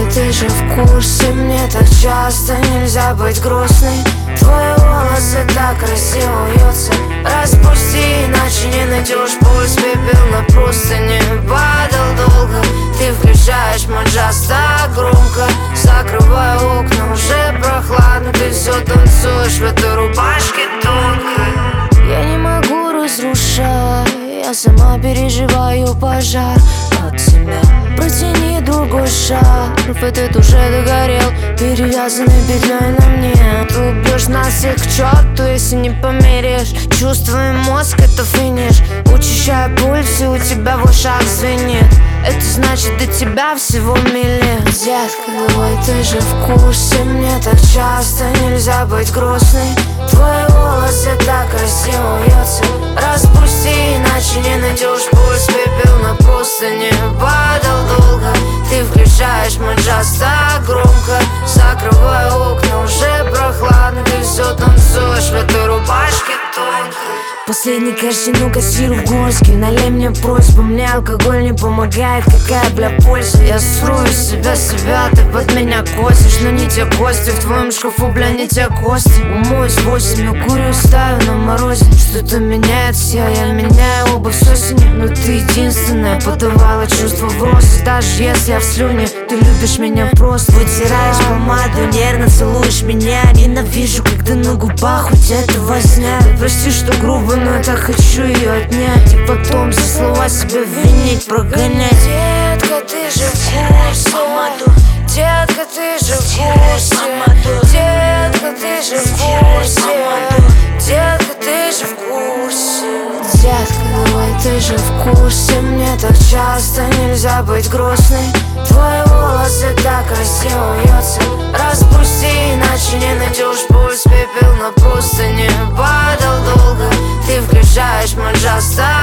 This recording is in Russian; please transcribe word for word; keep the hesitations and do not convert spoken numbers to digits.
ты же в курсе, мне так часто нельзя быть грустной. Твои волосы так красиво вьются. Распусти, иначе не найдешь пульс. Пепел на простыне падал долго. Ты включаешь мой джаз так громко. Закрываю окна, уже прохладно. Ты все танцуешь в этой рубашке тонкой. Я не могу разрушать, я сама переживаю пожар от тебя. Протяни другой шарф, этот уже догорел, перевязанный петлей на мне. Ты убьешь нас всех к черту, если не померяешь. Чувствуй мозг, это финиш. Учащая пульс, и у тебя в ушах звенит. Это значит, до тебя всего мили. Детка, давай, ты же в курсе, мне так часто нельзя быть грустной. Твои волосы так красиво вьются. Распусти, иначе не найдешь пульс. Пепел на простыне падал долго. Ты включаешь мой джаз так громко. Закрываю окна, уже прохладно. Ты все танцуешь в этой рубашке тонкой. Последний кассину кассирую в горске. Налей мне просьбу, мне алкоголь не помогает. Какая, бля, польза? Я сру из себя себя, ты под меня косишь. Но не те кости, в твоем шкафу, бля, не те кости. Умоюсь восемь, но курю ставлю на морозе. Что-то меняет все, я меняю обувь с осени. Но ты единственная подавала чувство в рост. Даже если я в слюне, ты любишь меня просто. Вытираешь помаду, нервно целуешь меня. Ненавижу, когда на губах у тебя это возня. Ты прости, что грубо, но я так хочу ее отнять. И потом за слова себя винить, прогонять. Детка, ты же в курсе. Детка, ты же в курсе. Детка, ты же в курсе. Детка, ты же в курсе. Детка, давай, ты же в курсе, мне так часто нельзя быть грустной. Твои волосы так красиво вьются. Распусти, иначе не найдешь пульс. Пепел на простыне падал долго. Ты включаешь мой джаз так